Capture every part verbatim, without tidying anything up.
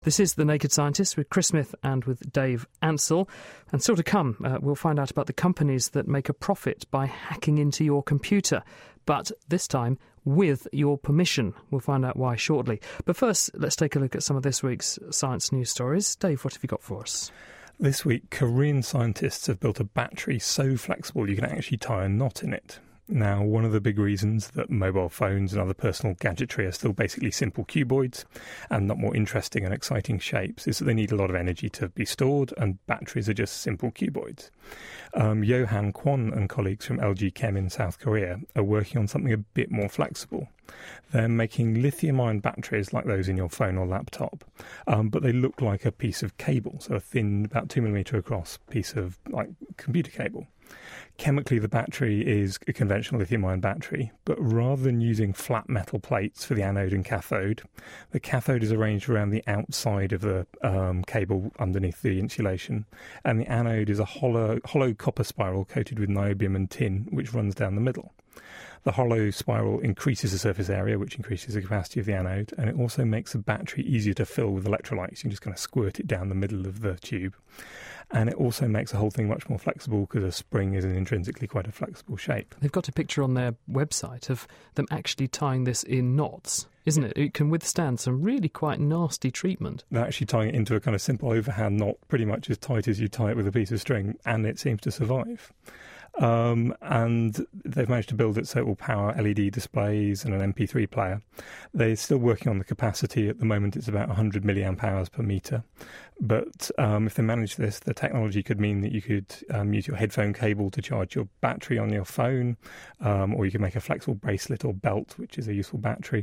This is The Naked Scientist with Chris Smith and with Dave Ansell. And still to come, uh, we'll find out about the companies that make a profit by hacking into your computer. But this time, with your permission. We'll find out why shortly. But first, let's take a look at some of this week's science news stories. Dave, what have you got for us? This week, Korean scientists have built a battery so flexible you can actually tie a knot in it. Now, one of the big reasons that mobile phones and other personal gadgetry are still basically simple cuboids and not more interesting and exciting shapes is that they need a lot of energy to be stored, and batteries are just simple cuboids. Um, Johan Kwon and colleagues from L G Chem in South Korea are working on something a bit more flexible. They're making lithium-ion batteries like those in your phone or laptop, um, but they look like a piece of cable, so a thin, about two millimetre across piece of like computer cable. Chemically, the battery is a conventional lithium-ion battery, but rather than using flat metal plates for the anode and cathode, the cathode is arranged around the outside of the um, cable underneath the insulation, and the anode is a hollow, hollow copper spiral coated with niobium and tin, which runs down the middle. The hollow spiral increases the surface area, which increases the capacity of the anode, and it also makes the battery easier to fill with electrolytes. You can just kind of squirt it down the middle of the tube. And it also makes the whole thing much more flexible because a spring is an intrinsically quite a flexible shape. They've got a picture on their website of them actually tying this in knots, isn't it? It can withstand some really quite nasty treatment. They're actually tying it into a kind of simple overhand knot, pretty much as tight as you tie it with a piece of string, and it seems to survive. Um, and they've managed to build it so it will power L E D displays and an M P three player. They're still working on the capacity. At the moment, it's about one hundred milliamp hours per metre. But um, if they manage this, the technology could mean that you could um, use your headphone cable to charge your battery on your phone, um, or you could make a flexible bracelet or belt, which is a useful battery,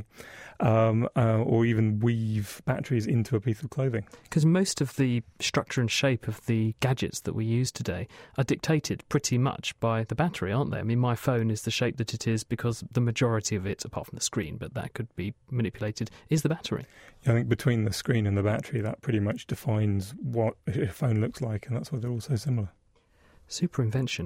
um, uh, or even weave batteries into a piece of clothing. Because most of the structure and shape of the gadgets that we use today are dictated pretty much by the battery, aren't they? I mean, my phone is the shape that it is because the majority of it, apart from the screen, but that could be manipulated, is the battery. I think between the screen and the battery, that pretty much defines what a phone looks like, and that's why they're all so similar. Super invention.